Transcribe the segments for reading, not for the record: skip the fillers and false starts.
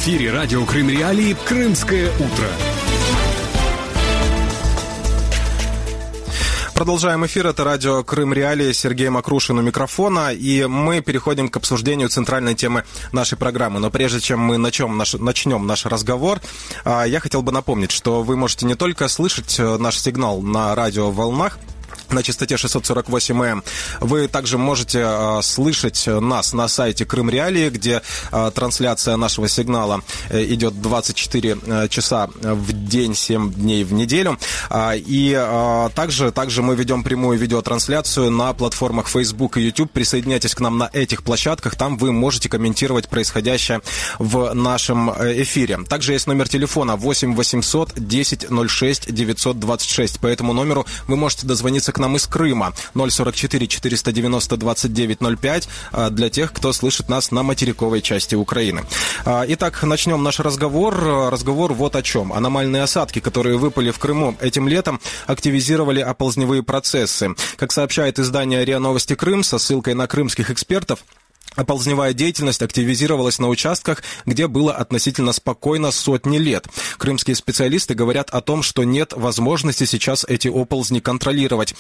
эфире радио Крым Реалии «Крымское утро». Продолжаем эфир. Это радио Крым Реалии. Сергей Макрушин у микрофона. И мы переходим к обсуждению центральной темы нашей программы. Но прежде чем мы начнем наш разговор, я хотел бы напомнить, что вы можете не только слышать наш сигнал на радиоволнах, на частоте 648 м. Вы также можете слышать нас на сайте Крым Реалии, где трансляция нашего сигнала идет 24 часа в день, 7 дней в неделю. И также мы ведем прямую видеотрансляцию на платформах Facebook и YouTube. Присоединяйтесь к нам на этих площадках, там вы можете комментировать происходящее в нашем эфире. Также есть номер телефона 8 800 10 06 926. По этому номеру вы можете дозвониться к нам из Крыма. 044 490 29 05 для тех, кто слышит нас на материковой части Украины. Итак, начнем наш разговор. Разговор вот о чем. Аномальные осадки, которые выпали в Крыму этим летом, активизировали оползневые процессы. Как сообщает издание РИА Новости Крым со ссылкой на крымских экспертов, оползневая деятельность активизировалась на участках, где было относительно спокойно сотни лет. Крымские специалисты говорят о том, что нет возможности сейчас эти оползни контролировать.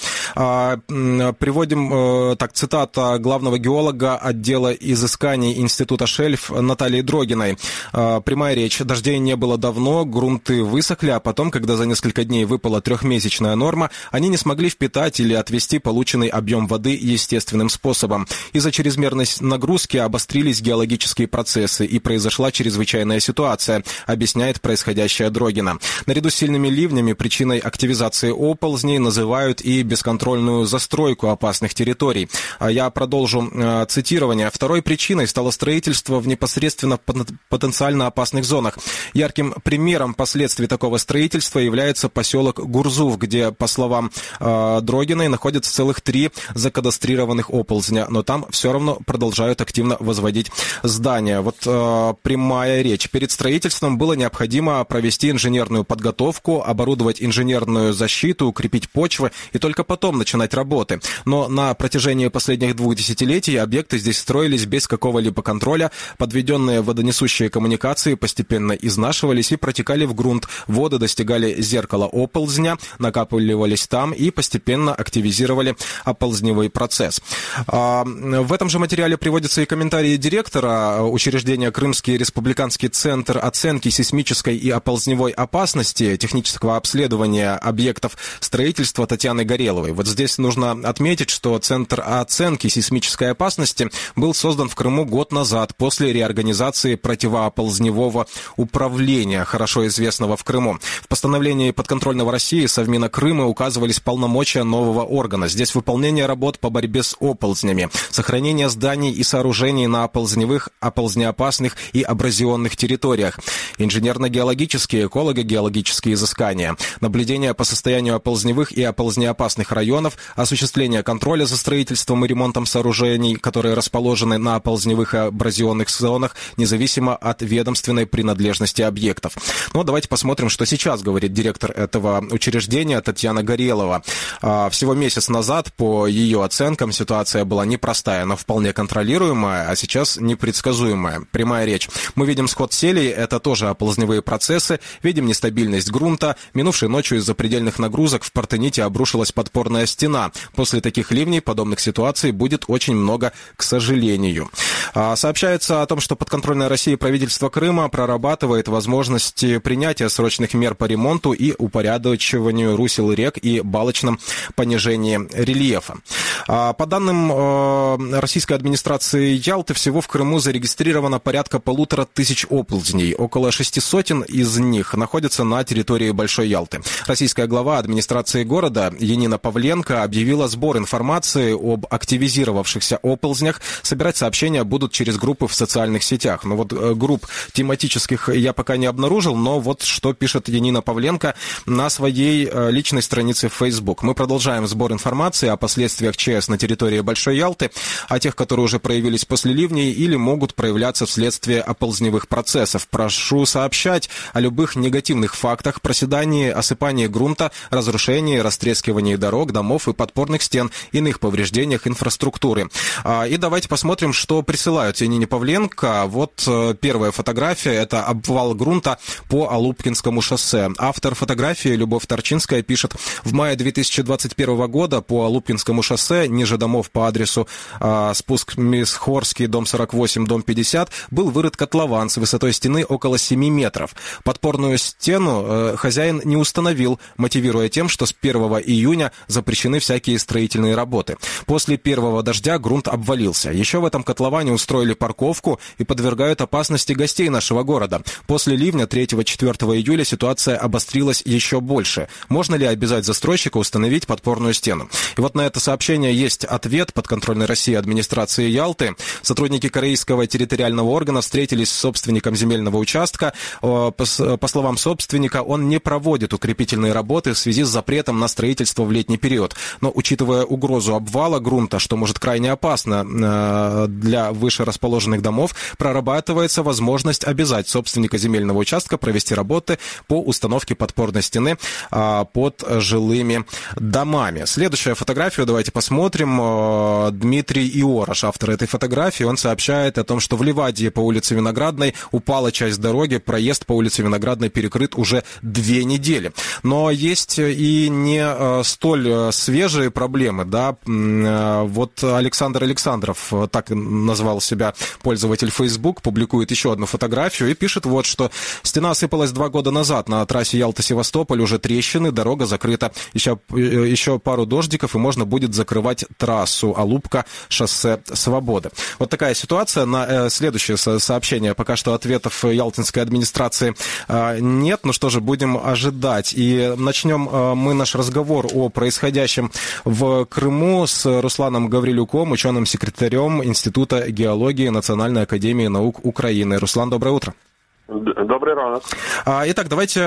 Приводим цитата главного геолога отдела изысканий Института Шельф Натальи Дрогиной. Прямая речь. Дождей не было давно, грунты высохли, а потом, когда за несколько дней выпала трехмесячная норма, они не смогли впитать или отвести полученный объем воды естественным способом. Из-за чрезмерной нагрузки обострились геологические процессы, и произошла чрезвычайная ситуация, объясняет происходящее Дрогина. Наряду с сильными ливнями причиной активизации оползней называют и бесконтрольную застройку опасных территорий. Я продолжу цитирование. Второй причиной стало строительство в непосредственно потенциально опасных зонах. Ярким примером последствий такого строительства является поселок Гурзуф, где, по словам Дрогиной, находятся целых 3 закадастрированных оползня, но там все равно продолжают активно возводить здания. Вот прямая речь. Перед строительством было необходимо провести инженерную подготовку, оборудовать инженерную защиту, укрепить почвы и только потом начинать работы. Но на протяжении последних 2 десятилетий объекты здесь строились без какого-либо контроля. Подведенные водонесущие коммуникации постепенно изнашивались и протекали в грунт. Воды достигали зеркала оползня, накапливались там и постепенно активизировали оползневый процесс. В этом же материале приводится и комментарии директора учреждения Крымский республиканский центр оценки сейсмической и оползневой опасности, технического обследования объектов строительства Татьяны Гореловой. Вот здесь нужно отметить, что Центр оценки сейсмической опасности был создан в Крыму год назад, после реорганизации противооползневого управления, хорошо известного в Крыму. В постановлении подконтрольного России Совмина Крыма указывались полномочия нового органа. Здесь выполнение работ по борьбе с оползнями, сохранение зданий и сооружений на оползневых, оползнеопасных и абразионных территориях, инженерно-геологические, эколого-геологические изыскания, наблюдение по состоянию оползневых и оползнеопасных районов, осуществление контроля за строительством и ремонтом сооружений, которые расположены на оползневых и абразионных зонах, независимо от ведомственной принадлежности объектов. Но давайте посмотрим, что сейчас говорит директор этого учреждения Татьяна Горелова. Всего месяц назад, по ее оценкам, ситуация была непростая, но вполне контролируемая, а сейчас непредсказуемая. Прямая речь. Мы видим сход селей, это тоже оползневые процессы, видим нестабильность грунта. Минувшей ночью из-за предельных нагрузок в Партените обрушилась подпорная стена. После таких ливней подобных ситуаций будет очень много, к сожалению. Сообщается о том, что подконтрольное России правительство Крыма прорабатывает возможности принятия срочных мер по ремонту и упорядочиванию русел рек и балочном понижении рельефа. По данным российской администрации Ялты, всего в Крыму зарегистрировано порядка 1500 оползней. Около 600 из них находятся на территории Большой Ялты. Российская глава администрации города Янина Павленко объявила сбор информации об активизировавшихся оползнях. Собирать сообщения будут через группы в социальных сетях. Но вот групп тематических я пока не обнаружил, но вот что пишет Янина Павленко на своей личной странице в Facebook. Мы продолжаем сбор информации о последствиях ЧС ЧС на территории Большой Ялты, о тех, которые уже проявились после ливней или могут проявляться вследствие оползневых процессов. Прошу сообщать о любых негативных фактах, проседании, осыпании грунта, разрушении, растрескивании дорог, домов и подпорных стен, иных повреждениях инфраструктуры. И давайте посмотрим, что присылают Янине Павленко. Вот первая фотография – это обвал грунта по Алупкинскому шоссе. Автор фотографии Любовь Торчинская пишет: в мае 2021 года по Алупкинскому шоссе ниже домов по адресу спуск Мисхорский, дом 48, дом 50 был вырыт котлован с высотой стены около 7 метров. Подпорную стену хозяин не установил, мотивируя тем, что с 1 июня запрещены всякие строительные работы. После первого дождя грунт обвалился. Еще в этом котловане устроили парковку и подвергают опасности гостей нашего города. После ливня 3-4 июля ситуация обострилась еще больше. Можно ли обязать застройщика установить подпорную стену? И вот на это сообщение есть ответ подконтрольной России администрации Ялты. Сотрудники корейского территориального органа встретились с собственником земельного участка. По словам собственника, он не проводит укрепительные работы в связи с запретом на строительство в летний период. Но, учитывая угрозу обвала грунта, что может крайне опасно для выше расположенных домов, прорабатывается возможность обязать собственника земельного участка провести работы по установке подпорной стены под жилыми домами. Следующую фотографию давайте посмотрим. Дмитрий Иорош, автор этой фотографии, он сообщает о том, что в Ливадии по улице Виноградной упала часть дороги, проезд по улице Виноградной перекрыт уже 2 недели. Но есть и не столь свежие проблемы, да. Вот Александр Александров, так назвал себя пользователь Facebook, публикует еще одну фотографию и пишет вот что: стена осыпалась 2 года назад, на трассе Ялта-Севастополь уже трещины, дорога закрыта. Еще пару дождиков, и можно будет закрывать трассу Алупка, шоссе Свободы. Вот такая ситуация. На следующее сообщение пока что ответов ялтинской администрации нет. Ну что же, будем ожидать. И начнем мы наш разговор о происходящем в Крыму с Русланом Гаврилюком, ученым-секретарем Института геологии Национальной академии наук Украины. Руслан, доброе утро. Добрый ранок. Итак, давайте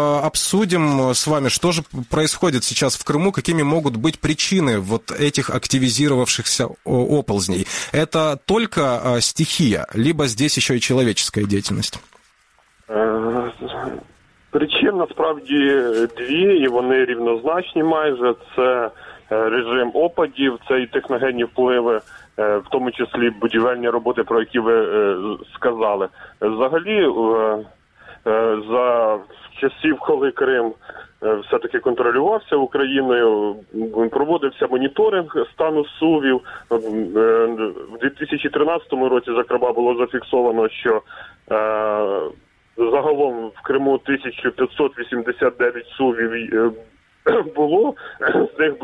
обсудим с вами, что же происходит сейчас в Крыму, какими могут быть причины вот этих активизировавшихся оползней. Это только стихия, либо здесь еще и человеческая деятельность? Причин насправді 2, і вони рівнозначні майже. Це режим опадів, це і техногенні впливи, в тому числі будівельні роботи, про які ви сказали. Взагалі, за часів, коли Крим все-таки контролювався Україною, проводився моніторинг стану СУВів. В 2013 році, зокрема, було зафіксовано, що загалом в Криму 1589 СУВів було, з них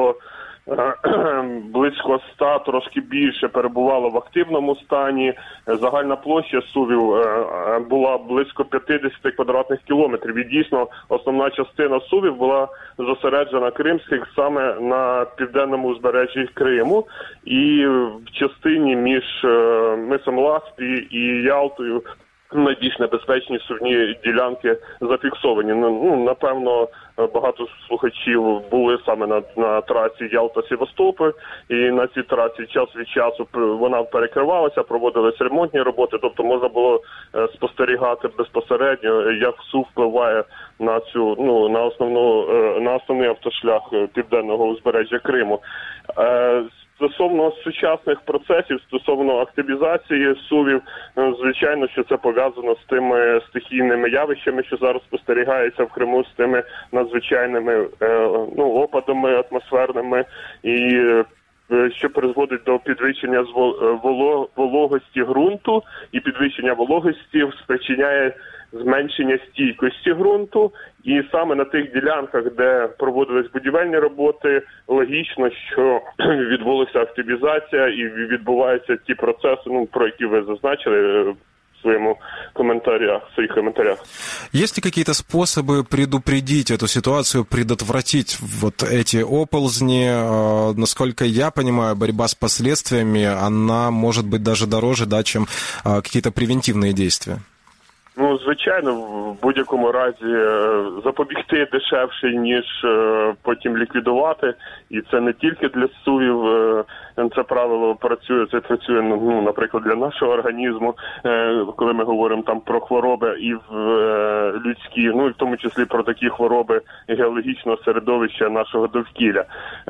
близько 100, трошки більше, перебувало в активному стані. Загальна площа СУВів була близько 50 квадратних кілометрів. І дійсно основна частина СУВів була зосереджена кримських саме на південному узбережжі Криму. І в частині між мисом Ласпі і Ялтою найбільш небезпечні сувні ділянки зафіксовані. Напевно, багато слухачів були саме на трасі Ялта-Севастополь, і на цій трасі час від часу вона перекривалася, проводились ремонтні роботи, тобто можна було спостерігати безпосередньо, як СУВ впливає на цю, на основний автошлях південного узбережжя Криму. Стосовно сучасних процесів, стосовно активізації СУВів, звичайно, що це пов'язано з тими стихійними явищами, що зараз спостерігаються в Криму, з тими надзвичайними опадами атмосферними, і що призводить до підвищення вологості ґрунту, і підвищення вологості спричиняє зменшення стійкості ґрунту. І саме на тих ділянках, де проводились будівельні роботи, логічно, що відбулася активізація і відбуваються ті процеси, про які ви зазначили в своих комментариях. Есть ли какие-то способы предупредить эту ситуацию, предотвратить вот эти оползни? Насколько я понимаю, борьба с последствиями, она может быть даже дороже, да, чем какие-то превентивные действия. Ну, звичайно, в будь-якому разі запобігти дешевше, ніж потім ліквідувати. І це не тільки для СУВів це правило працює, це працює, ну, наприклад, для нашого організму, коли ми говоримо там про хвороби і людські, ну, і в тому числі про такі хвороби геологічного середовища нашого довкілля.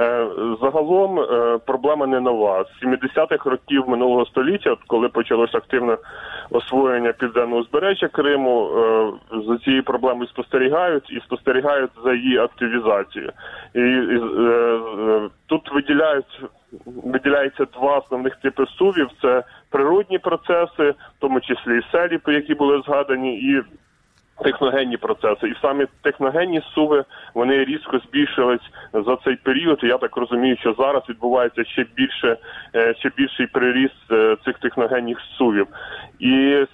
Загалом проблема не нова. З 70-х років минулого століття, коли почалося активне освоєння південного узбережжя Криму, за цією проблемою спостерігають за її активізацією. І тут виділяється два основних типи СУВів. Це природні процеси, в тому числі і селі, які були згадані, і техногенні процеси. І саме техногенні СУВи, вони різко збільшились за цей період. І я так розумію, що зараз відбувається ще більший приріст цих техногенних СУВів. І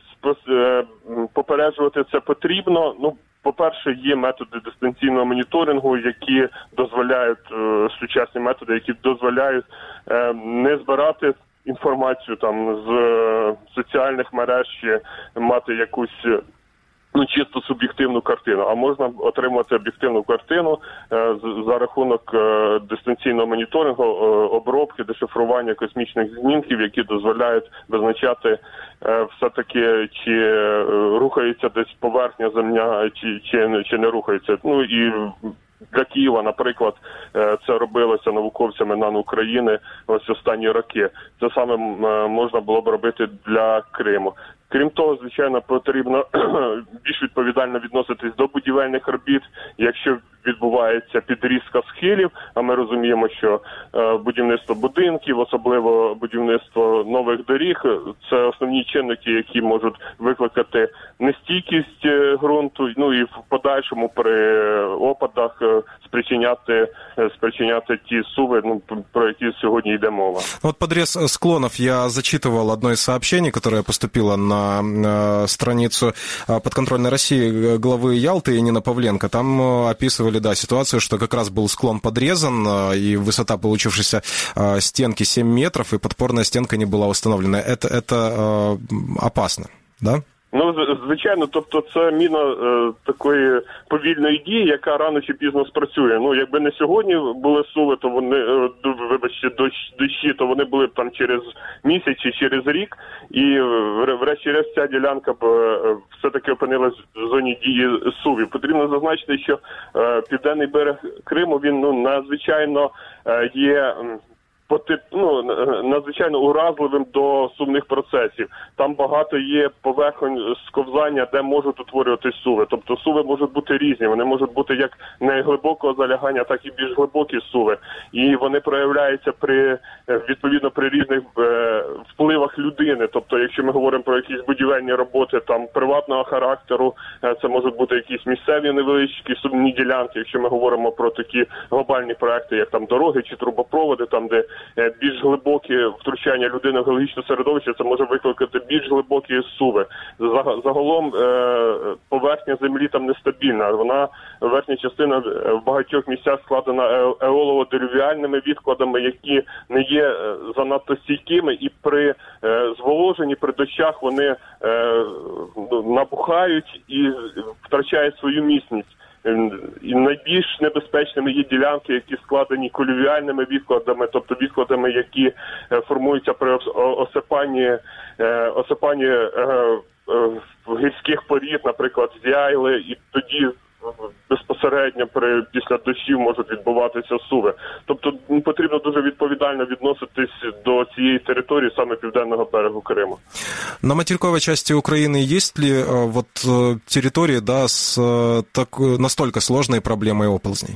попереджувати це потрібно. Ну, по-перше, є методи дистанційного моніторингу, які дозволяють, сучасні методи, які дозволяють не збирати інформацію там з соціальних мереж, чи мати якусь чисто суб'єктивну картину, а можна отримати об'єктивну картину за рахунок дистанційного моніторингу, обробки, дешифрування космічних знімків, які дозволяють визначати все-таки, чи рухається десь поверхня Земля, чи не рухається. Ну і для Києва, наприклад, це робилося науковцями НАН України ось останні роки. Це саме можна було б робити для Криму. Крім того, звичайно, потрібно більш відповідально відноситись до будівельних робіт, якщо відбувається підрізка схилів, а ми розуміємо, що будівництво будинків, особливо будівництво нових доріг, це основні чинники, які можуть викликати нестійкість ґрунту, ну і в подальшому при опадах спричиняти ті СУВи, ну, про які сегодня йде мова. Вот подрез склонов я зачитывал одно из сообщений, которое поступило на страницу подконтрольной России главы Ялты Нина Павленко. Там описывали, да, ситуацию, что как раз был склон подрезан, и высота получившейся стенки 7 метров, и подпорная стенка не была установлена. Это опасно, да? Ну, звичайно, тобто це міна такої повільної дії, яка рано чи пізно спрацює. Ну, якби не сьогодні були СУВи, то вони, дощі, то вони були б там через місяць чи через рік, і врешті-решт ця ділянка б все-таки опинилась в зоні дії СУВів. Потрібно зазначити, що південний берег Криму, він, надзвичайно є надзвичайно уразливим до сувних процесів. Там багато є поверхонь сковзання, де можуть утворюватись СУВи. Тобто СУВи можуть бути різні. Вони можуть бути як неглибокого залягання, так і більш глибокі СУВи. І вони проявляються відповідно при різних впливах людини. Тобто, якщо ми говоримо про якісь будівельні роботи там приватного характеру, це можуть бути якісь місцеві невеличкі сувні ділянки. Якщо ми говоримо про такі глобальні проекти, як там дороги чи трубопроводи, там де більш глибокі втручання людини в геологічне середовище, це може викликати більш глибокі СУВи. Загалом поверхня землі там нестабільна. Верхня частина в багатьох місцях складена еолово-делювіальними відкладами, які не є занадто стійкими, і при зволоженні, при дощах вони набухають і втрачають свою міцність. І найбільш небезпечними є ділянки, які складені колювіальними відкладами, тобто відкладами, які формуються при осипанні гірських порід, наприклад, з Яйли, і тоді безпосередньо після дощів можуть відбуватися СУВи. Тобто потрібно дуже відповідально відноситись до цієї території, саме південного берегу Криму. На материковой части Украины есть ли территории, да, с настолько сложной проблемой оползней?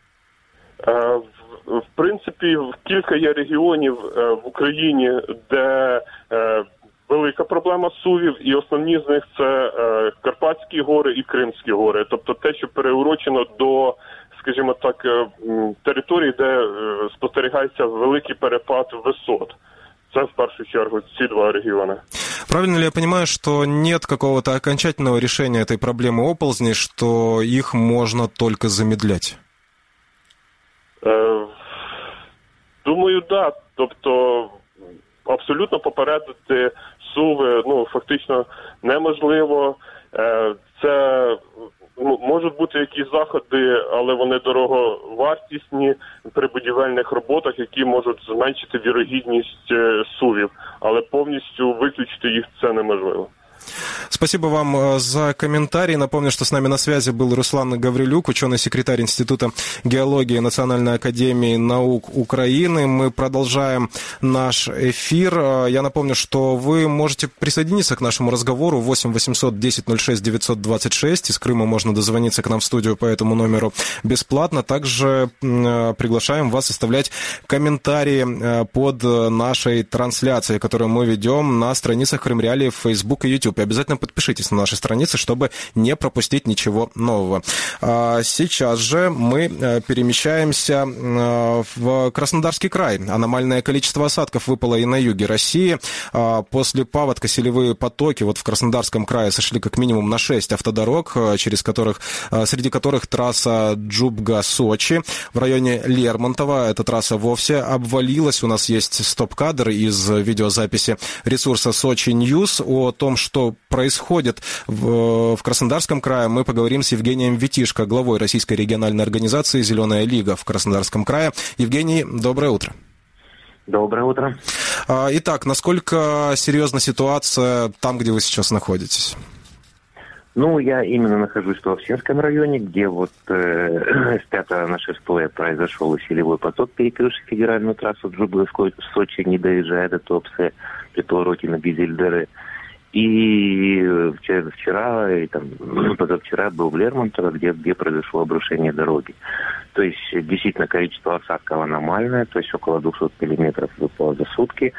В принципі, кілька є регіонів в Україні, де велика проблема СУВів, і основні з них це Карпатські гори і Кримські гори. Тобто те, що переурочено до, скажімо так, території, де спостерігається великий перепад висот. Это, в первую очередь, эти два региона. Правильно ли я понимаю, что нет какого-то окончательного решения этой проблемы оползней, что их можно только замедлять? Думаю, да. Тобто, абсолютно попередити СУВи, фактично неможливо. Це можуть бути якісь заходи, але вони дороговартісні при будівельних роботах, які можуть зменшити вірогідність сувів, але повністю виключити їх це неможливо. Спасибо вам за комментарий. Напомню, что с нами на связи был Руслан Гаврилюк, ученый-секретарь Института геологии Национальной академии наук Украины. Мы продолжаем наш эфир. Я напомню, что вы можете присоединиться к нашему разговору 8 800 10 06 926. Из Крыма можно дозвониться к нам в студию по этому номеру бесплатно. Также приглашаем вас оставлять комментарии под нашей трансляцией, которую мы ведем на страницах Крым Реалии в Facebook и YouTube. И обязательно подпишитесь на наши страницы, чтобы не пропустить ничего нового. Сейчас же мы перемещаемся в Краснодарский край. Аномальное количество осадков выпало и на юге России. После паводка селевые потоки в Краснодарском крае сошли как минимум на 6 автодорог, среди которых трасса Джубга-Сочи. В районе Лермонтова эта трасса вовсе обвалилась. У нас есть стоп-кадр из видеозаписи ресурса Сочи Ньюс о том, что происходит в Краснодарском крае. Мы поговорим с Евгением Витишко, главой Российской региональной организации «Зеленая лига» в Краснодарском крае. Евгений, доброе утро. Доброе утро. Итак, насколько серьезна ситуация там, где вы сейчас находитесь? Я именно нахожусь в Туапсинском районе, где с 5 на 6 произошел селевой поток, перекрывший федеральную трассу Джубга-Сочи, не доезжая до Туапсе, при повороте на Бизельдеры. И вчера и позавчера был в Лермонтово, где произошло обрушение дороги. То есть действительно количество осадков аномальное, то есть около 200 миллиметров выпало за сутки.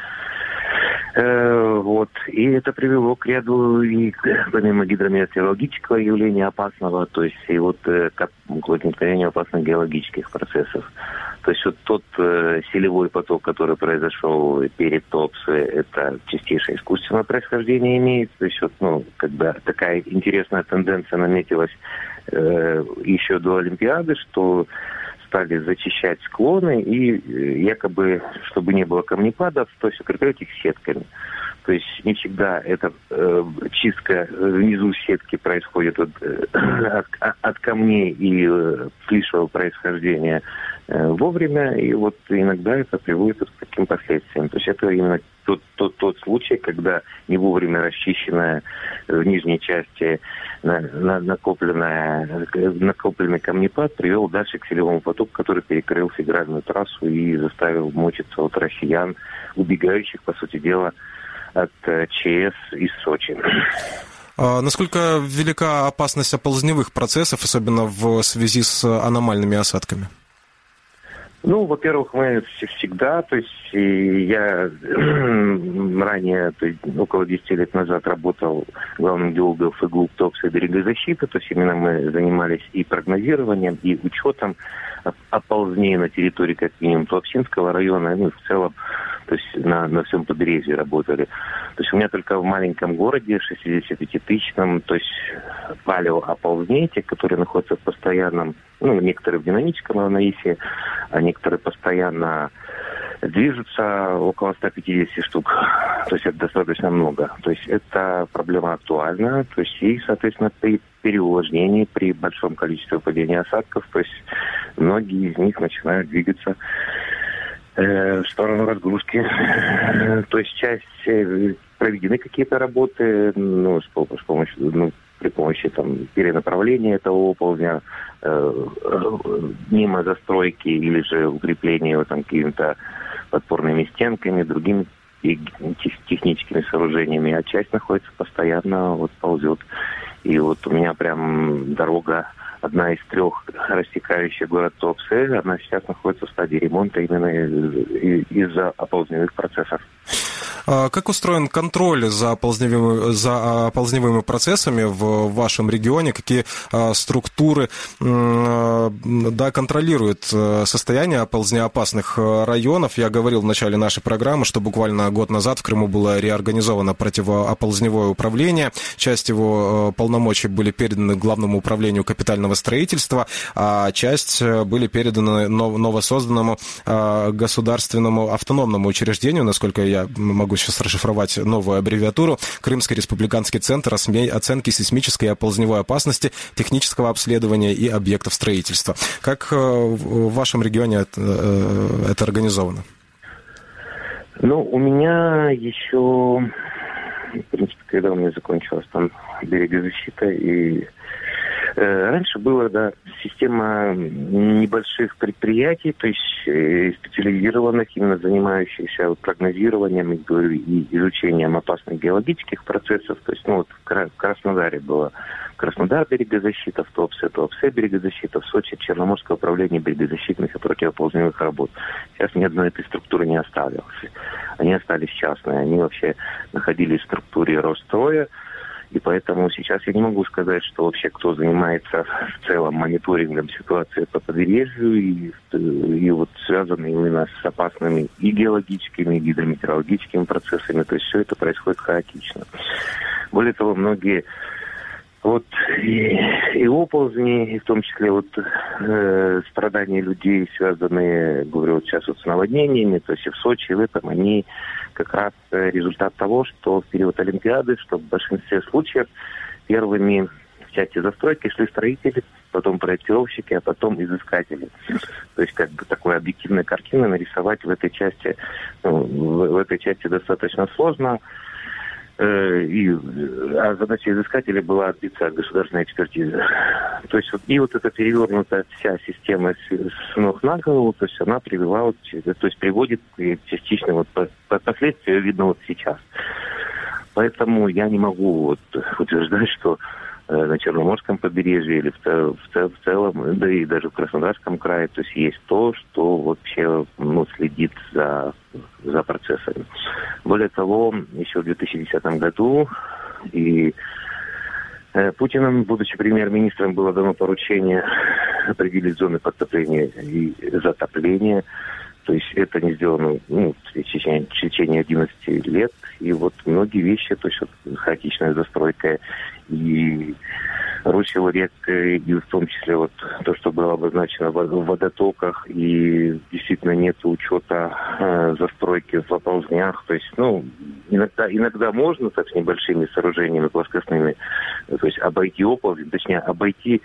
И это привело к ряду, помимо гидрометеорологического явления опасного, то есть к возникновению опасных геологических процессов. То есть тот селевой поток, который произошел перед Туапсе, это чистейшее искусственное происхождение имеет. То есть такая интересная тенденция наметилась еще до Олимпиады, что стали зачищать склоны и якобы, чтобы не было камнепадов, то есть укреплять их сетками. То есть не всегда эта чистка внизу сетки происходит от камней и флишевого происхождения вовремя, и иногда это приводит к таким последствиям. То есть это именно тот случай, когда не вовремя расчищенная в нижней части накопленный камнепад привел дальше к селевому потоку, который перекрыл федеральную трассу и заставил мучиться россиян, убегающих, по сути дела, от ЧС из Сочи. Насколько велика опасность оползневых процессов, особенно в связи с аномальными осадками? Во-первых, мы всегда, то есть я ранее, то есть около 10 лет назад работал главным геологом ФГУ Туапсе берегозащиты, то есть именно мы занимались и прогнозированием, и учетом оползнений на территории, как минимум, Туапсинского района, в целом, то есть на всем побережье работали. То есть у меня только в маленьком городе, 65-тысячном, то есть палеооползнения, те, которые находятся в постоянном, некоторые в динамическом равновесии, а некоторые постоянно движутся, около 150 штук. То есть это достаточно много. То есть эта проблема актуальна. То есть и, соответственно, при переувлажнении, при большом количестве падения осадков, то есть многие из них начинают двигаться в сторону разгрузки. То есть проведены какие-то работы, при помощи перенаправления этого оползня, мимо застройки или же укрепления его какими-то подпорными стенками, другими техническими сооружениями, а часть находится постоянно, ползет. И у меня прям дорога, одна из 3 рассекающих город Туапсе, она сейчас находится в стадии ремонта именно из-за оползневых процессов. Как устроен контроль за оползневыми процессами в вашем регионе? Какие структуры контролируют состояние оползнеопасных районов? Я говорил в начале нашей программы, что буквально год назад в Крыму было реорганизовано противооползневое управление. Часть его полномочий были переданы Главному управлению капитального строительства, а часть были переданы новосозданному государственному автономному учреждению, насколько я могу попробую сейчас расшифровать новую аббревиатуру, Крымский республиканский центр оценки сейсмической и оползневой опасности, технического обследования и объектов строительства. Как в вашем регионе это организовано? Ну, у меня еще, в принципе, когда у меня закончилась там берегозащита, и раньше была, да, система небольших предприятий, то есть специализированных, именно занимающихся прогнозированием и изучением опасных геологических процессов. То есть, ну, вот в Краснодаре было Краснодар берегозащита, в Туапсе берегозащита, в Сочи Черноморское управление берегозащитных и противоползневых работ. Сейчас ни одной этой структуры не осталось. Они остались частные, они вообще находились в структуре Росстроя. И поэтому сейчас я не могу сказать, что вообще кто занимается в целом мониторингом ситуации по побережью и вот связанный именно с опасными и геологическими, и гидрометеорологическими процессами. То есть все это происходит хаотично. Более того, многие вот и оползни, и в том числе вот страдания людей, связанные, говорю, вот сейчас вот с наводнениями, то есть и в Сочи, и в этом, они как раз результат того, что в период Олимпиады, что в большинстве случаев первыми в части застройки шли строители, потом проектировщики, а потом изыскатели. То есть как бы такой объективной картины нарисовать в этой части, в этой части достаточно сложно. А задача изыскателя была отбиться от государственной экспертизы. То есть вот эта перевернутая вся система с ног на голову, то есть она привела, то есть приводит частично вот последствия видно вот сейчас. Поэтому я не могу вот утверждать, что на Черноморском побережье или в целом, да и даже в Краснодарском крае, то есть есть то, что вообще следит за процессами. Более того, еще в 2010 году и Путиным, будучи премьер-министром, было дано поручение определить зоны подтопления и затопления. То есть это не сделано в течение 11 лет. И вот многие вещи, то есть вот, хаотичная застройка и русло рек, и в том числе вот то, что было обозначено в водотоках, и действительно нет учета застройки в оползнях. То есть, иногда можно так с небольшими сооружениями плоскостными, то есть обойти оползень, точнее обойти,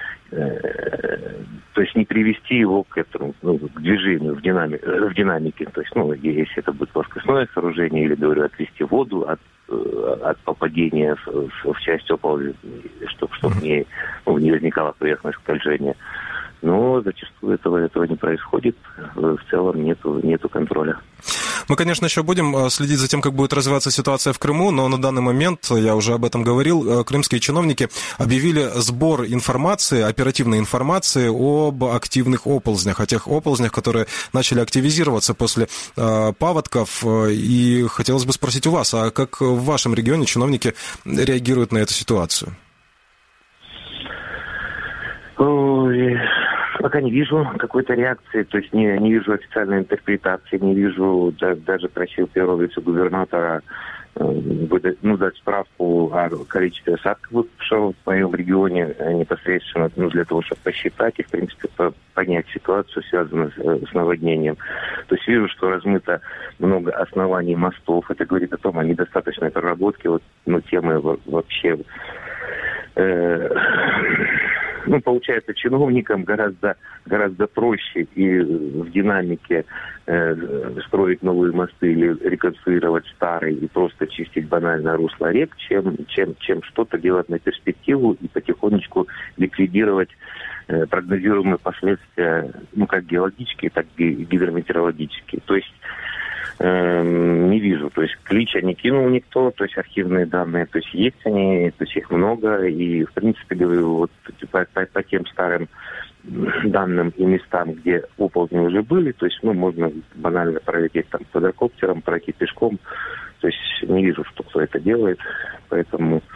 то есть не привести его к этому, к движению в динамике. То есть, если это будет плоскостное сооружение, или, говорю, отвести воду от попадения в часть оползни, чтобы не возникала поверхность скольжения. Но зачастую этого не происходит. В целом нету контроля. Мы, конечно, еще будем следить за тем, как будет развиваться ситуация в Крыму, но на данный момент, я уже об этом говорил, крымские чиновники объявили сбор информации, оперативной информации об активных оползнях, о тех оползнях, которые начали активизироваться после паводков. И хотелось бы спросить у вас, а как в вашем регионе чиновники реагируют на эту ситуацию? Пока не вижу какой-то реакции, то есть не вижу официальной интерпретации, не вижу, даже просил первого вице-губернатора дать справку о количестве осадков, выпавшего в моем регионе непосредственно, для того, чтобы посчитать и, в принципе, понять ситуацию, связанную с наводнением. То есть вижу, что размыто много оснований мостов. Это говорит о том, о недостаточной проработке темы вообще. Получается, чиновникам гораздо проще и в динамике строить новые мосты или реконструировать старые и просто чистить банально русло рек, чем что-то делать на перспективу и потихонечку ликвидировать прогнозируемые последствия, как геологические, так и гидрометеорологические. То есть не вижу. То есть клича не кинул никто, то есть архивные данные, то есть они, то есть их много. И, в принципе, говорю, по тем старым данным и местам, где оползни уже были, то есть, можно банально пролететь там квадрокоптером, пройти пешком. То есть не вижу, что кто это делает. Поэтому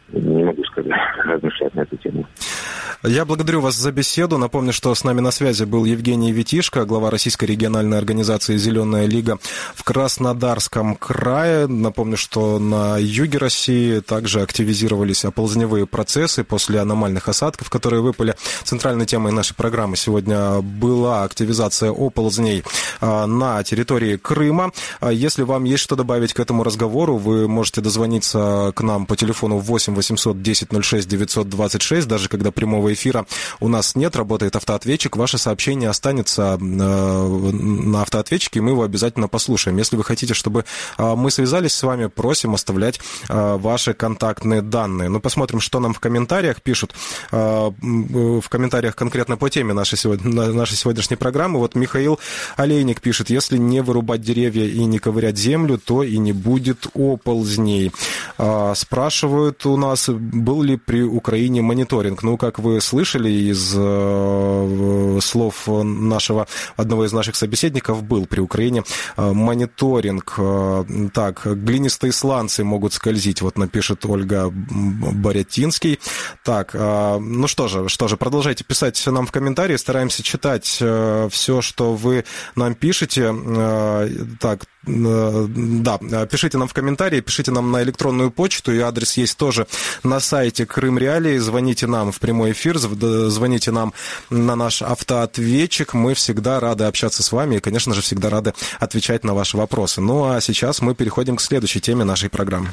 не могу сказать, размышлять на эту тему. Я благодарю вас за беседу. Напомню, что с нами на связи был Евгений Витишко, глава Российской региональной организации «Зеленая лига» в Краснодарском крае. Напомню, что на юге России также активизировались оползневые процессы после аномальных осадков, которые выпали. Центральной темой нашей программы сегодня была активизация оползней на территории Крыма. Если вам есть что добавить к этому разговору, вы можете дозвониться к нам по телефону 8 800 10 06 926, даже когда прямого эфира у нас нет, работает автоответчик, ваше сообщение останется на автоответчике, и мы его обязательно послушаем. Если вы хотите, чтобы мы связались с вами, просим оставлять ваши контактные данные. Ну, посмотрим, что нам в комментариях пишут. В комментариях конкретно по теме нашей сегодняшней программы. Вот Михаил Олейник пишет: если не вырубать деревья и не ковырять землю, то и не будет оползней. Спрашивают у нас, был ли при Украине мониторинг. Ну, как вы слышали из слов одного из наших собеседников, был при Украине мониторинг. Так, глинистые сланцы могут скользить, вот напишет Ольга Борятинский. Так, ну что же, продолжайте писать нам в комментарии, стараемся читать все, что вы нам пишете. Так, да, пишите нам в комментарии, пишите нам на электронную почту, и адрес есть тоже на сайте Крым Реалии. Звоните нам в прямой эфир, звоните нам на наш автоответчик. Мы всегда рады общаться с вами и, конечно же, всегда рады отвечать на ваши вопросы. Ну, а сейчас мы переходим к следующей теме нашей программы.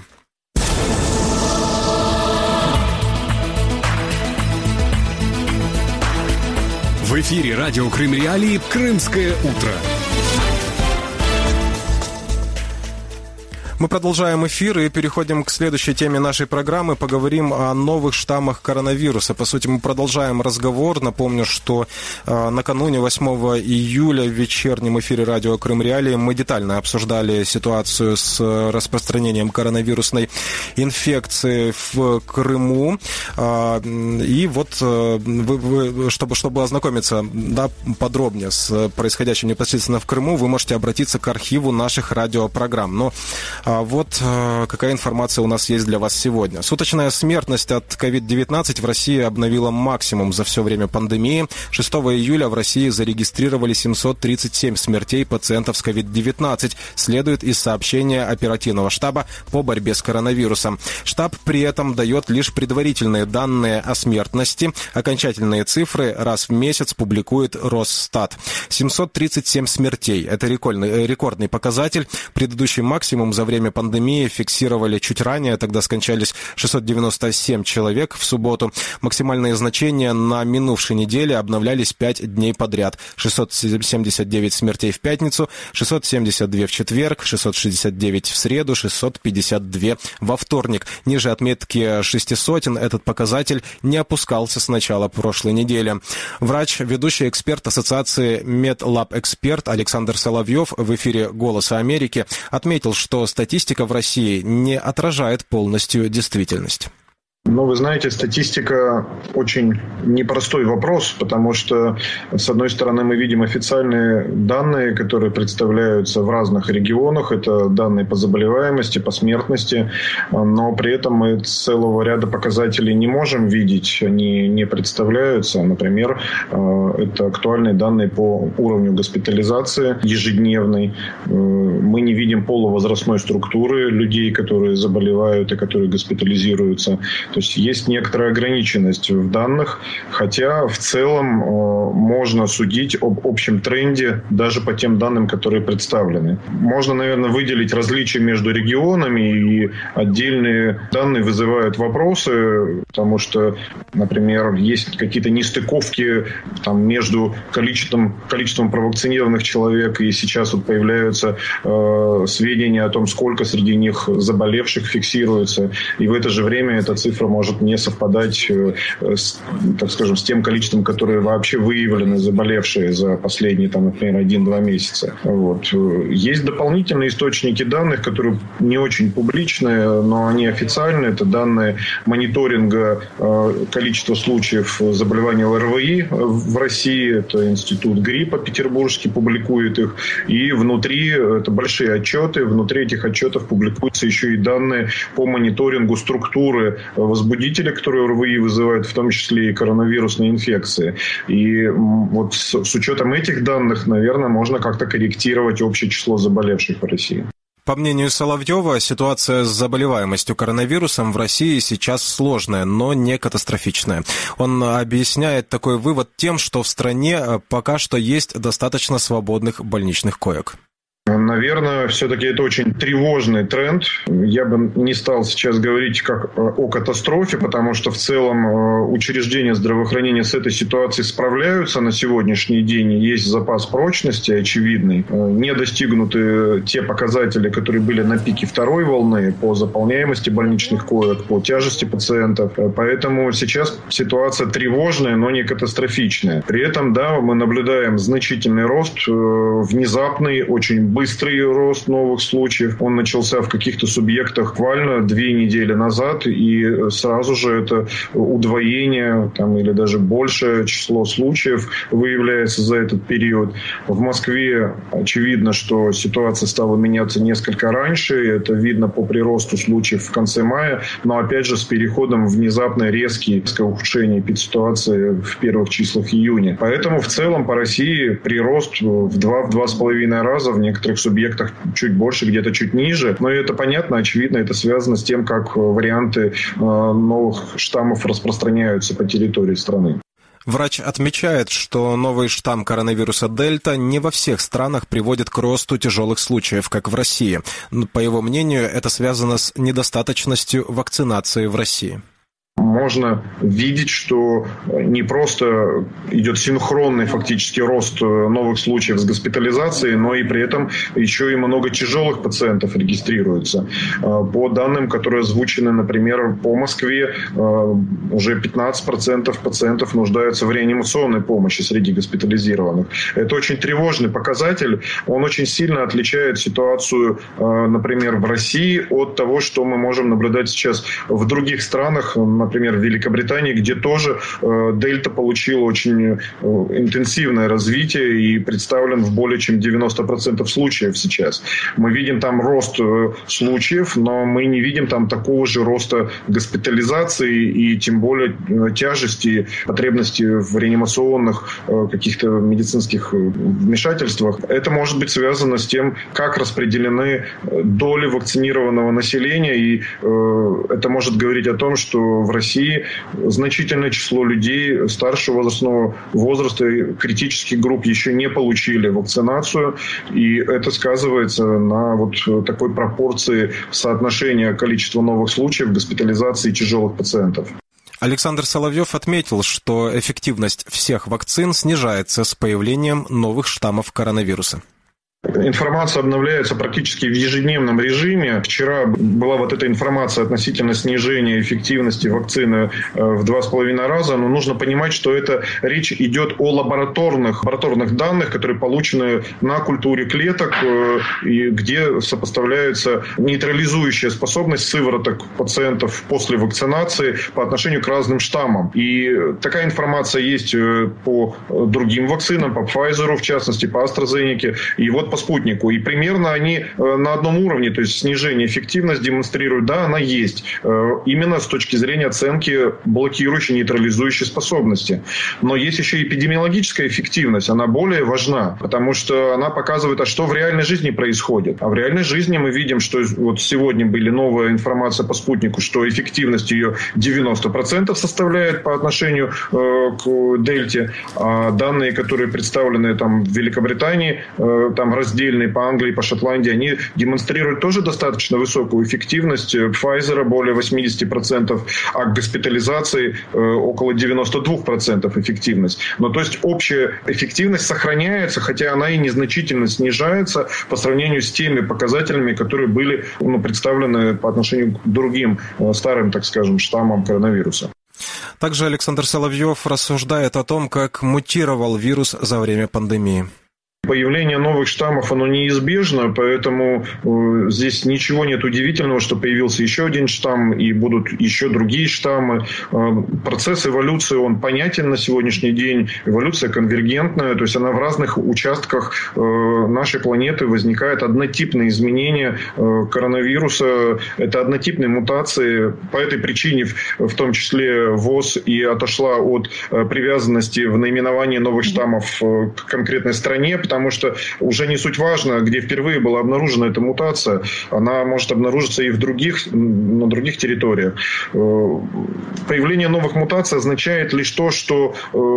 В эфире радио Крым Реалии «Крымское утро». Мы продолжаем эфир и переходим к следующей теме нашей программы. Поговорим о новых штаммах коронавируса. По сути, мы продолжаем разговор. Напомню, что накануне 8 июля в вечернем эфире радио Крым Реалии мы детально обсуждали ситуацию с распространением коронавирусной инфекции в Крыму. И вот, чтобы ознакомиться подробнее с происходящим непосредственно в Крыму, вы можете обратиться к архиву наших радиопрограмм. Но вот какая информация у нас есть для вас сегодня. Суточная смертность от COVID-19 в России обновила максимум за все время пандемии. 6 июля в России зарегистрировали 737 смертей пациентов с COVID-19. Следует из сообщения оперативного штаба по борьбе с коронавирусом. Штаб при этом дает лишь предварительные данные о смертности. Окончательные цифры раз в месяц публикует Росстат. 737 смертей. Это рекордный показатель. Предыдущий максимум за время пандемии фиксировали чуть ранее, тогда скончались 697 человек в субботу. Максимальные значения на минувшей неделе обновлялись 5 дней подряд. 679 смертей в пятницу, 672 в четверг, 669 в среду, 652 во вторник. Ниже отметки 600 этот показатель не опускался с начала прошлой недели. Врач, ведущий эксперт Ассоциации Медлабэксперт Александр Соловьев в эфире «Голоса Америки» отметил, что статистика в России не отражает полностью действительность. Ну, вы знаете, статистика очень непростой вопрос, потому что, с одной стороны, мы видим официальные данные, которые представляются в разных регионах. Это данные по заболеваемости, по смертности, но при этом мы целого ряда показателей не можем видеть, они не представляются. Например, это актуальные данные по уровню госпитализации ежедневной. Мы не видим полувозрастной структуры людей, которые заболевают и которые госпитализируются. То есть есть некоторая ограниченность в данных, хотя в целом можно судить об общем тренде даже по тем данным, которые представлены. Можно, наверное, выделить различия между регионами, и отдельные данные вызывают вопросы, потому что, например, есть какие-то нестыковки между количеством провакцинированных человек, и сейчас вот появляются сведения о том, сколько среди них заболевших фиксируется, и в это же время эта цифра может не совпадать, так скажем, с тем количеством, которое вообще выявлены заболевшие за последние, например, 1-2 месяца. Вот. Есть дополнительные источники данных, которые не очень публичные, но они официальные. Это данные мониторинга количества случаев заболевания ОРВИ в России. Это Институт гриппа петербургский публикует их. И внутри, это большие отчеты, внутри этих отчетов публикуются еще и данные по мониторингу структуры возбудители, которые ОРВИ вызывают, в том числе и коронавирусные инфекции. И вот с учетом этих данных, наверное, можно как-то корректировать общее число заболевших в России. По мнению Соловьева, ситуация с заболеваемостью коронавирусом в России сейчас сложная, но не катастрофичная. Он объясняет такой вывод тем, что в стране пока что есть достаточно свободных больничных коек. Наверное, все-таки это очень тревожный тренд. Я бы не стал сейчас говорить как о катастрофе, потому что в целом учреждения здравоохранения с этой ситуацией справляются на сегодняшний день. Есть запас прочности очевидный. Не достигнуты те показатели, которые были на пике второй волны по заполняемости больничных коек, по тяжести пациентов. Поэтому сейчас ситуация тревожная, но не катастрофичная. При этом, да, мы наблюдаем значительный рост, внезапный, очень быстрый рост новых случаев. Он начался в каких-то субъектах буквально 2 недели назад, и сразу же это удвоение или даже большее число случаев выявляется за этот период. В Москве очевидно, что ситуация стала меняться несколько раньше. Это видно по приросту случаев в конце мая, но опять же с переходом внезапно резкое ухудшение эпидситуации в первых числах июня. Поэтому в целом по России прирост в 2-2,5 раза, в некоторых субъектах чуть больше, где-то чуть ниже. Но это понятно, очевидно, это связано с тем, как варианты новых штаммов распространяются по территории страны. Врач отмечает, что новый штамм коронавируса Дельта не во всех странах приводит к росту тяжелых случаев, как в России. По его мнению, это связано с недостаточностью вакцинации в России. Можно видеть, что не просто идет синхронный фактически рост новых случаев с госпитализацией, но и при этом еще и много тяжелых пациентов регистрируется. По данным, которые озвучены, например, по Москве, уже 15% пациентов нуждаются в реанимационной помощи среди госпитализированных. Это очень тревожный показатель. Он очень сильно отличает ситуацию, например, в России от того, что мы можем наблюдать сейчас в других странах, например, в Великобритании, где тоже Дельта получил очень интенсивное развитие и представлен в более чем 90% случаев сейчас. Мы видим там рост случаев, но мы не видим там такого же роста госпитализации и тем более тяжести, потребности в реанимационных каких-то медицинских вмешательствах. Это может быть связано с тем, как распределены доли вакцинированного населения, и это может говорить о том, что в России значительное число людей старшего возрастного возраста, критических групп еще не получили вакцинацию, и это сказывается на такой пропорции соотношения количества новых случаев госпитализации тяжелых пациентов. Александр Соловьев отметил, что эффективность всех вакцин снижается с появлением новых штаммов коронавируса. Информация обновляется практически в ежедневном режиме. Вчера была эта информация относительно снижения эффективности вакцины в 2,5 раза. Но нужно понимать, что речь идет о лабораторных данных, которые получены на культуре клеток, и где сопоставляется нейтрализующая способность сывороток пациентов после вакцинации по отношению к разным штаммам. И такая информация есть по другим вакцинам, по Pfizer, в частности, по AstraZeneca. И по спутнику. И примерно они на одном уровне, то есть снижение эффективности демонстрируют, да, она есть. Именно с точки зрения оценки блокирующей, нейтрализующей способности. Но есть еще и эпидемиологическая эффективность. Она более важна, потому что она показывает, а что в реальной жизни происходит. А в реальной жизни мы видим, что сегодня была новая информация по спутнику, что эффективность ее 90% составляет по отношению к Дельте. А данные, которые представлены в Великобритании, раздельные по Англии, по Шотландии, они демонстрируют тоже достаточно высокую эффективность. Pfizer более 80%, а к госпитализации около 92% эффективность. Но то есть общая эффективность сохраняется, хотя она и незначительно снижается по сравнению с теми показателями, которые были представлены по отношению к другим старым, так скажем, штаммам коронавируса. Также Александр Соловьев рассуждает о том, как мутировал вирус за время пандемии. Появление новых штаммов, оно неизбежно, поэтому здесь ничего нет удивительного, что появился еще один штамм и будут еще другие штаммы. Процесс эволюции, он понятен на сегодняшний день. Эволюция конвергентная, то есть она в разных участках нашей планеты возникает однотипные изменения коронавируса. Это однотипные мутации. По этой причине, в том числе, ВОЗ и отошла от привязанности в наименовании новых штаммов к конкретной стране, потому что уже не суть важно, где впервые была обнаружена эта мутация. Она может обнаружиться и на других территориях. Появление новых мутаций означает лишь то, что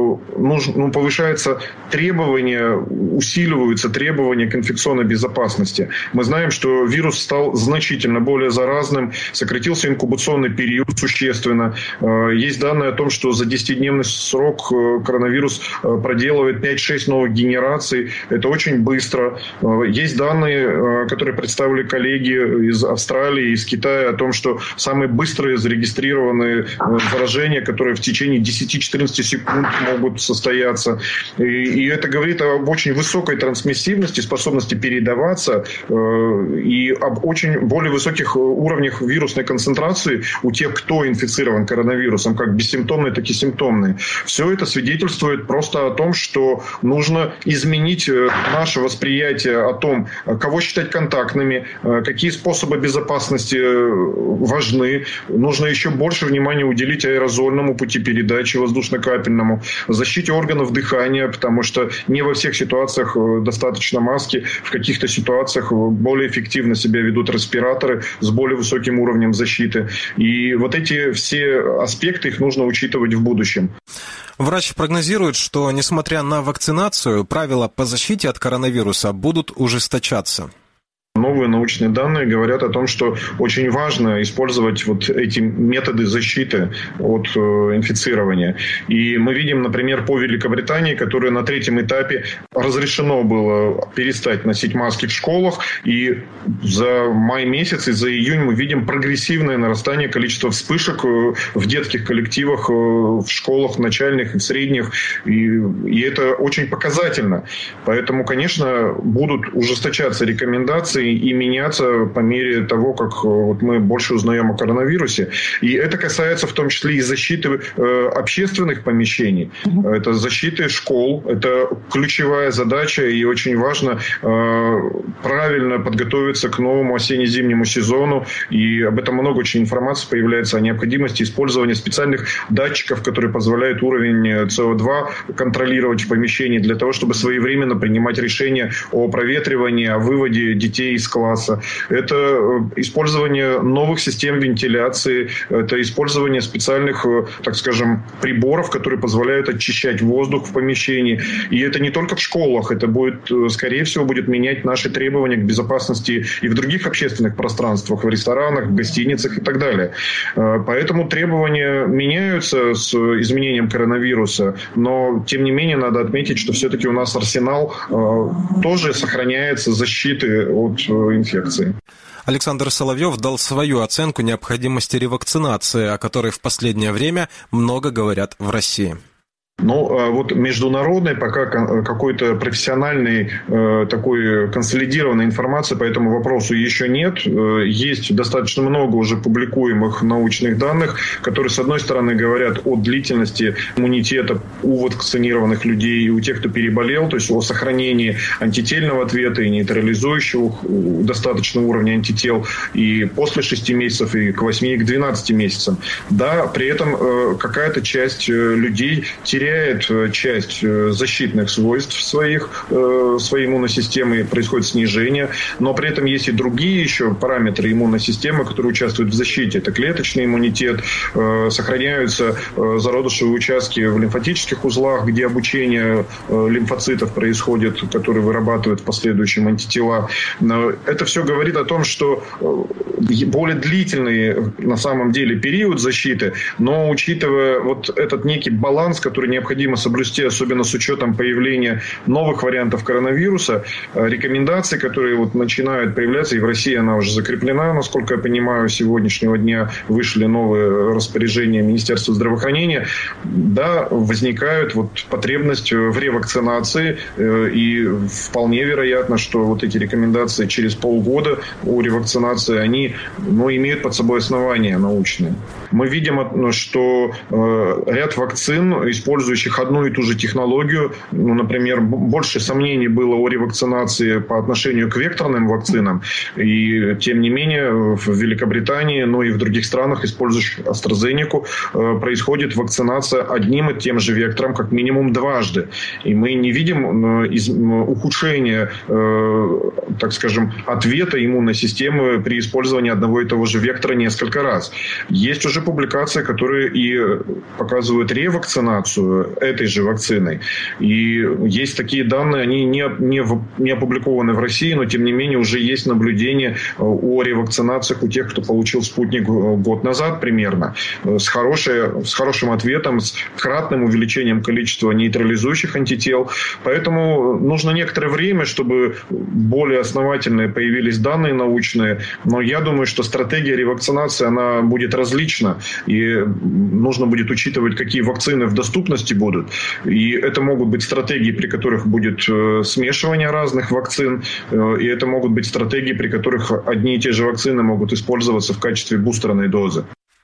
повышаются требования, усиливаются требования к инфекционной безопасности. Мы знаем, что вирус стал значительно более заразным, сократился инкубационный период существенно. Есть данные о том, что за 10-дневный срок коронавирус проделывает 5-6 новых генераций. Это очень быстро. Есть данные, которые представили коллеги из Австралии, из Китая, о том, что самые быстрые зарегистрированные заражения, которые в течение 10-14 секунд могут состояться. И это говорит об очень высокой трансмиссивности, способности передаваться и об очень более высоких уровнях вирусной концентрации у тех, кто инфицирован коронавирусом, как бессимптомные, так и симптомные. Все это свидетельствует просто о том, что нужно изменить наше восприятие о том, кого считать контактными, какие способы безопасности важны. Нужно еще больше внимания уделить аэрозольному пути передачи, воздушно-капельному, защите органов дыхания, потому что не во всех ситуациях достаточно маски. В каких-то ситуациях более эффективно себя ведут респираторы с более высоким уровнем защиты. И вот эти все аспекты, их нужно учитывать в будущем. Врач прогнозирует, что, несмотря на вакцинацию, правила по защите от коронавируса будут ужесточаться. Новые научные данные говорят о том, что очень важно использовать вот эти методы защиты от инфицирования. И мы видим, например, по Великобритании, которая на 3-м этапе разрешено было перестать носить маски в школах. И за май месяц и за июнь мы видим прогрессивное нарастание количества вспышек в детских коллективах, в школах начальных и в средних. И это очень показательно. Поэтому, конечно, будут ужесточаться рекомендации и меняться по мере того, как вот мы больше узнаем о коронавирусе. И это касается в том числе и защиты общественных помещений. Это защиты школ. Это ключевая задача, и очень важно правильно подготовиться к новому осенне-зимнему сезону. И об этом много очень информации появляется о необходимости использования специальных датчиков, которые позволяют уровень СО2 контролировать в помещении для того, чтобы своевременно принимать решения о проветривании, о выводе детей из класса. Это использование новых систем вентиляции, это использование специальных, так скажем, приборов, которые позволяют очищать воздух в помещении. И это не только в школах, это будет, скорее всего, будет менять наши требования к безопасности и в других общественных пространствах, в ресторанах, в гостиницах и так далее. Поэтому требования меняются с изменением коронавируса, но, тем не менее, надо отметить, что все-таки у нас арсенал тоже сохраняется защиты от инфекции. Александр Соловьев дал свою оценку необходимости ревакцинации, о которой в последнее время много говорят в России. Ну, вот международной пока какой-то профессиональной такой консолидированной информации по этому вопросу еще нет. Есть достаточно много уже публикуемых научных данных, которые, с одной стороны, говорят о длительности иммунитета у вакцинированных людей и у тех, кто переболел, то есть о сохранении антительного ответа и нейтрализующего достаточного уровня антител и после 6 месяцев, и к 8, и к 12 месяцам. Да, при этом какая-то часть людей теряет часть защитных свойств своей иммунной системы, происходит снижение, но при этом есть и другие еще параметры иммунной системы, которые участвуют в защите. Это клеточный иммунитет, сохраняются зародышевые участки в лимфатических узлах, где обучение лимфоцитов происходит, которые вырабатывают в последующем антитела. Это все говорит о том, что более длительный на самом деле период защиты, но учитывая вот этот некий баланс, который необходимо соблюсти, особенно с учетом появления новых вариантов коронавируса. Рекомендации, которые вот начинают появляться, и в России она уже закреплена, насколько я понимаю, с сегодняшнего дня вышли новые распоряжения Министерства здравоохранения, да, возникает вот потребность в ревакцинации, и вполне вероятно, что вот эти рекомендации через полгода о ревакцинации, они, имеют под собой основания научные. Мы видим, что ряд вакцин, использующих одну и ту же технологию, например, больше сомнений было о ревакцинации по отношению к векторным вакцинам, и тем не менее в Великобритании, и в других странах, использующих AstraZeneca, происходит вакцинация одним и тем же вектором как минимум дважды. И мы не видим ухудшения, так скажем, ответа иммунной системы при использовании одного и того же вектора несколько раз. Есть уже публикации, которые и показывают ревакцинацию этой же вакциной. И есть такие данные, они не опубликованы в России, но тем не менее уже есть наблюдения о ревакцинациях у тех, кто получил спутник год назад примерно, с хорошим ответом, с кратным увеличением количества нейтрализующих антител. Поэтому нужно некоторое время, чтобы более основательные появились данные научные. Но я думаю, что стратегия ревакцинации, она будет различна. И нужно будет учитывать, какие вакцины в доступности будут. И это могут быть стратегии, при которых будет смешивание разных вакцин. И это могут быть стратегии, при которых одни и те же вакцины могут использоваться в качестве бустерной дозы.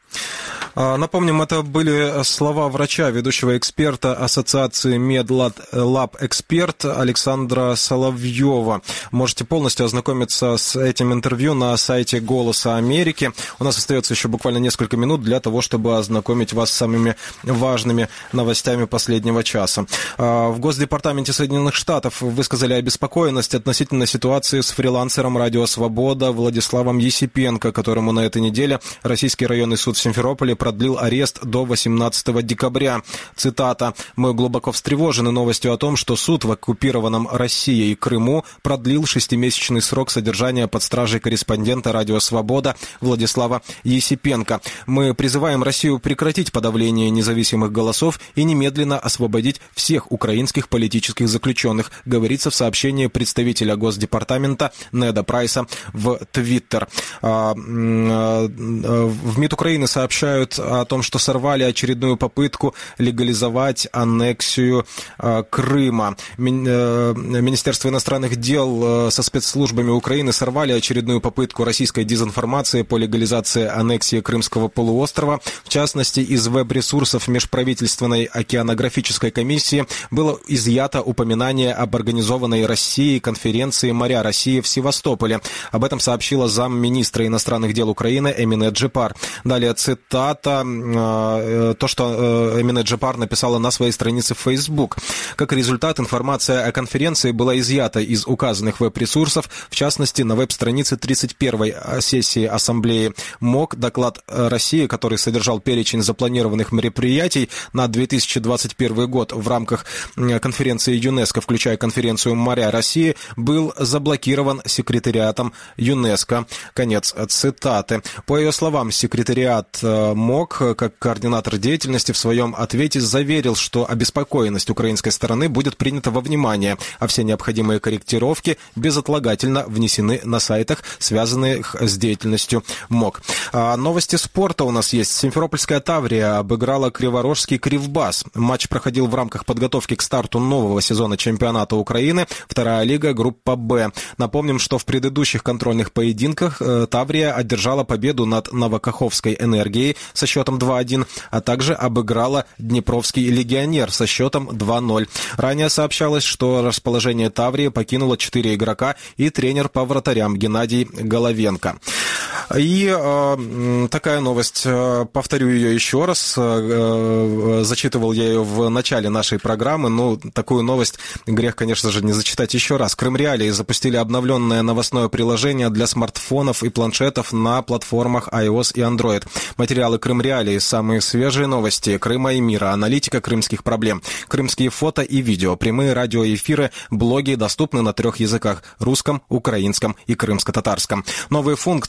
Напомним, это были слова врача, ведущего эксперта Ассоциации Медлаб Эксперт Александра Соловьева. Можете полностью ознакомиться с этим интервью на сайте «Голоса Америки». У нас остается еще буквально несколько минут для того, чтобы ознакомить вас с самыми важными новостями последнего часа. В Госдепартаменте Соединенных Штатов высказали обеспокоенность относительно ситуации с фрилансером «Радио Свобода» Владиславом Есипенко, которому на этой неделе Российский районный суд в Симферополе продлил арест до 18 декабря. Цитата. «Мы глубоко встревожены новостью о том, что суд в оккупированном Россией и Крыму продлил 6-месячный срок содержания под стражей корреспондента «Радио Свобода» Владислава Есипенко. Мы призываем Россию прекратить подавление независимых голосов и немедленно освободить всех украинских политических заключенных», говорится в сообщении представителя Госдепартамента Неда Прайса в Твиттер. В МИД Украины сообщают о том, что сорвали очередную попытку легализовать аннексию Крыма. Министерство иностранных дел со спецслужбами Украины сорвали очередную попытку российской дезинформации по легализации аннексии Крымского полуострова. В частности, из веб-ресурсов Межправительственной океанографической комиссии было изъято упоминание об организованной Россией конференции «Моря России» в Севастополе. Об этом сообщила замминистра иностранных дел Украины Эмине Джипар. Далее цитата. То, что Эмине Джипар написала на своей странице в Facebook. Как результат, информация о конференции была изъята из указанных веб-ресурсов, в частности, на веб-странице 31-й сессии Ассамблеи МОК доклад России, который содержал перечень запланированных мероприятий на 2021 год в рамках конференции ЮНЕСКО, включая конференцию «Моря России», был заблокирован секретариатом ЮНЕСКО. Конец цитаты. По ее словам, секретариат МОК, как координатор деятельности, в своем ответе заверил, что обеспокоенность украинской стороны будет принята во внимание, а все необходимые корректировки безотлагательно внесены на сайтах, связанных с деятельностью МОК. Новости спорта у нас есть. Симферопольская Таврия обыграла Криворожский Кривбас. Матч проходил в рамках подготовки к старту нового сезона чемпионата Украины, вторая лига, группа «Б». Напомним, что в предыдущих контрольных поединках Таврия одержала победу над Новокаховской «Энергией» со счетом 2-1, а также обыграла Днепровский «Легионер» со счетом 2-0. Ранее сообщалось, что расположение Таврии покинуло 4 игрока и тренер по вратарям Геннадий Головенко. И такая новость, повторю ее еще раз, зачитывал я ее в начале нашей программы, но такую новость грех, конечно же, не зачитать еще раз. Крымреалии запустили обновленное новостное приложение для смартфонов и планшетов на платформах iOS и Android. Материалы Крымреалии, самые свежие новости Крыма и мира, аналитика крымских проблем, крымские фото и видео, прямые радиоэфиры, блоги доступны на 3 языках – русском, украинском и крымско-татарском. Новые функции включают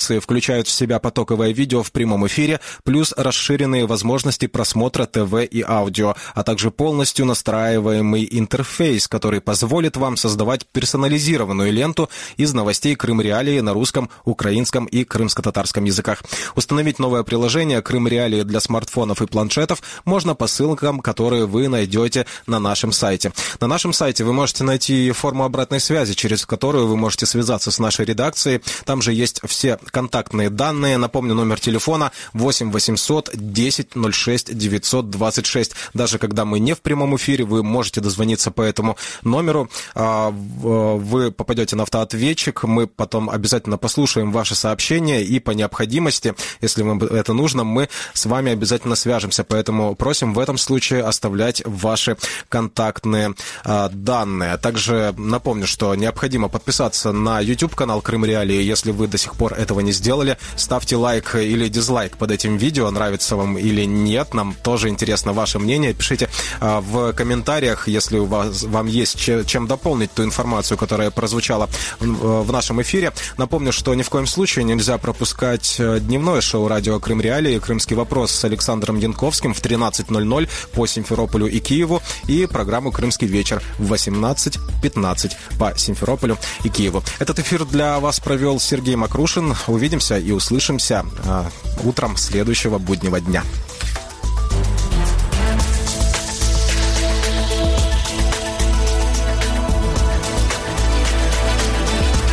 включают в себя потоковое видео в прямом эфире, плюс расширенные возможности просмотра ТВ и аудио, а также полностью настраиваемый интерфейс, который позволит вам создавать персонализированную ленту из новостей Крым Реалии на русском, украинском и крымско-татарском языках. Установить новое приложение Крым Реалии для смартфонов и планшетов можно по ссылкам, которые вы найдете на нашем сайте. На нашем сайте вы можете найти форму обратной связи, через которую вы можете связаться с нашей редакцией. Там же есть все контактные данные. Напомню, номер телефона 8 800 10 06 926. Даже когда мы не в прямом эфире, вы можете дозвониться по этому номеру. Вы попадете на автоответчик. Мы потом обязательно послушаем ваши сообщения и по необходимости, если вам это нужно, мы с вами обязательно свяжемся. Поэтому просим в этом случае оставлять ваши контактные данные. Также напомню, что необходимо подписаться на YouTube-канал Крым Реалии. Если вы до сих пор этого не сделали, ставьте лайк или дизлайк под этим видео, нравится вам или нет. Нам тоже интересно ваше мнение. Пишите в комментариях, если вам есть чем дополнить ту информацию, которая прозвучала в нашем эфире. Напомню, что ни в коем случае нельзя пропускать дневное шоу радио Крым Реалии «Крымский вопрос» с Александром Янковским в 13:00 по Симферополю и Киеву и программу «Крымский вечер» в 18:15 по Симферополю и Киеву. Этот эфир для вас провел Сергей Макрушин. Увидимся и услышимся утром следующего буднего дня.